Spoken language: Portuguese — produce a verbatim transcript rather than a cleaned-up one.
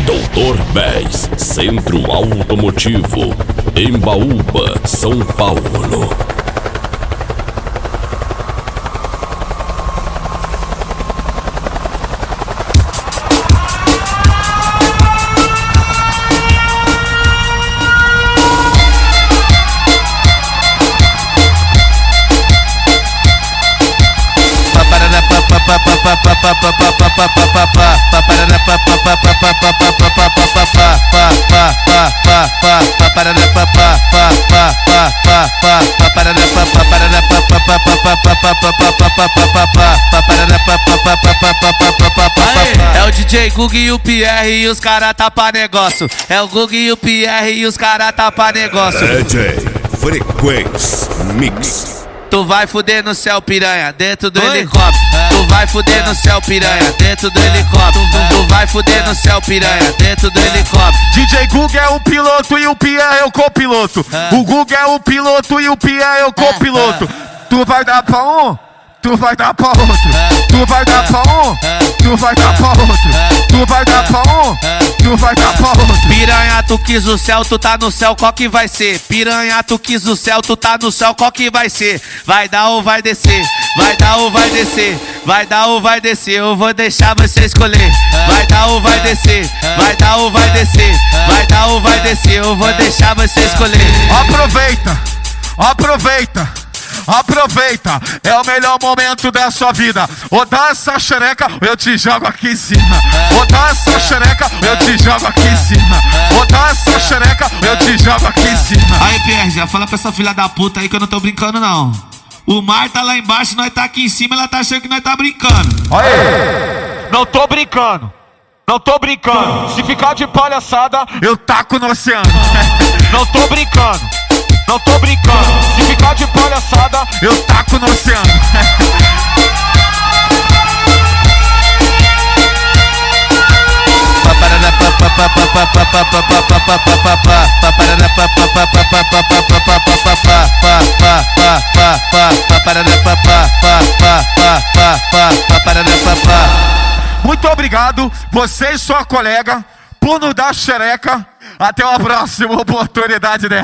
doutor Bez, Centro Automotivo, Embaúba, São Paulo. É o D J Gug e o Pierre e os cara tá pra negócio. É o Gug e o Pierre e os cara tá pra negócio. D J Frequência Mix. Tu vai fuder no céu, piranha, dentro do Oi? helicóptero. Tu vai fuder no céu, piranha, dentro do helicóptero. Tu vai fuder no céu, piranha, dentro do helicóptero. D J Gug é o piloto e o Pierre é o copiloto. O Gug é o piloto e o Pierre é o copiloto. Tu vai dar pra um, tu vai dar pra outro. Tu vai dar pra um, tu vai dar pra outro. Tu vai dar pra um, tu vai dar pra outro. Piranha, tu quis o céu, tu tá no céu, qual que vai ser? Piranha, tu quis o céu, tu tá no céu, qual que vai ser? Vai dar ou vai descer? Vai dar ou vai descer? Vai dar ou vai descer? Eu vou deixar você escolher. Vai dar ou vai descer? Vai dar ou vai descer? Vai dar ou vai descer? Eu vou deixar você escolher. Aproveita, aproveita. Aproveita, é o melhor momento da sua vida. Ou dá essa xereca, eu te jogo aqui em cima. Ou dá essa xereca, eu te jogo aqui em cima. Ou dá essa xereca, eu te jogo aqui em cima. Aí, Pierre, já fala pra essa filha da puta aí que eu não tô brincando, não. O mar tá lá embaixo, nós tá aqui em cima, ela tá achando que nós tá brincando. Aí, não tô brincando. Não tô brincando. Se ficar de palhaçada, eu taco no oceano. Não tô brincando. Não tô brincando. Se ficar de palhaçada, eu taco no oceano. Muito obrigado, você e sua colega, por nos dar xereca. Até uma próxima oportunidade dessa.